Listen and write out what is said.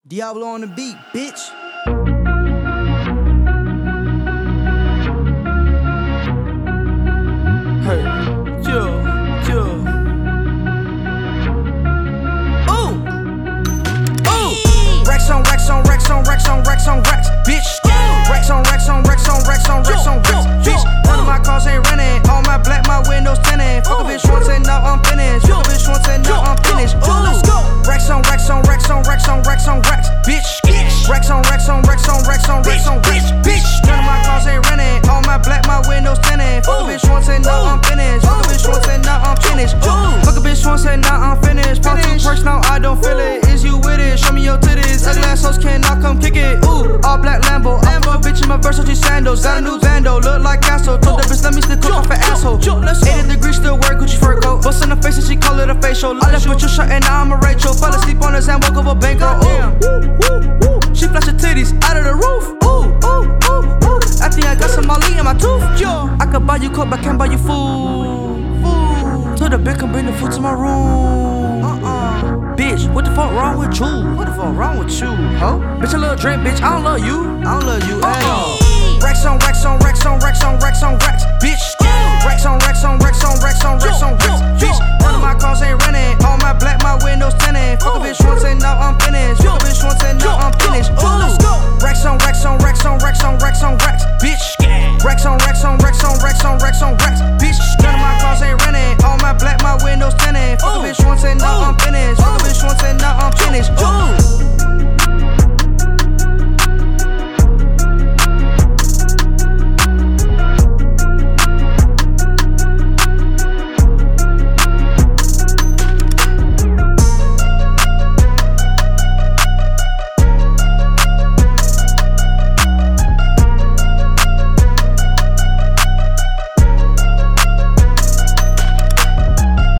Diablo on the beat, bitch. Hey, chill. Ooh. Racks on racks, bitch. Racks on racks, bitch. None of my cars ain't renting. All my black, my windows tinted. Fuck a bitch once and now I'm finished. Fuck a bitch once and now I'm finished. Let's go. Racks on racks, bitch. Racks on bitch. None of my cars ain't renting. All my black, my windows tinted. Fuck a bitch once and now I'm finished. Fuck a bitch once and now I'm finished. Fuck a bitch once and now I'm finished. Pop 2 perks, now I don't feel it. Is you with it? Show me your titties. Ugly ass hoes cannot come kick it. Ooh, all black Lambo. I fuck a bitch in my Versace sandals. Got a new bando, look like Castle. Told the bitch let me stick off an asshole. 80 degrees still wear Gucci fur coat. Bust in the face and she call it a facial. I left with your shirt and now I'm a Rachel. Fell asleep on his hand, woke up a bankroll. Ooh, she flash her titties out of the roof. Ooh. I think I got some Molly in my tooth. I could buy you coke, but can't buy you food. Told the bitch come bring the food to my room. Bitch, what the fuck wrong with you? What the fuck wrong with you, ho? Bitch, a little drink, bitch, I don't love you. I don't love you at all. Racks on racks, bitch. Racks on bitch. None of my cars ain't renting. All my black, my windows tinted. Fuck a bitch once and now I'm finished. Fuck a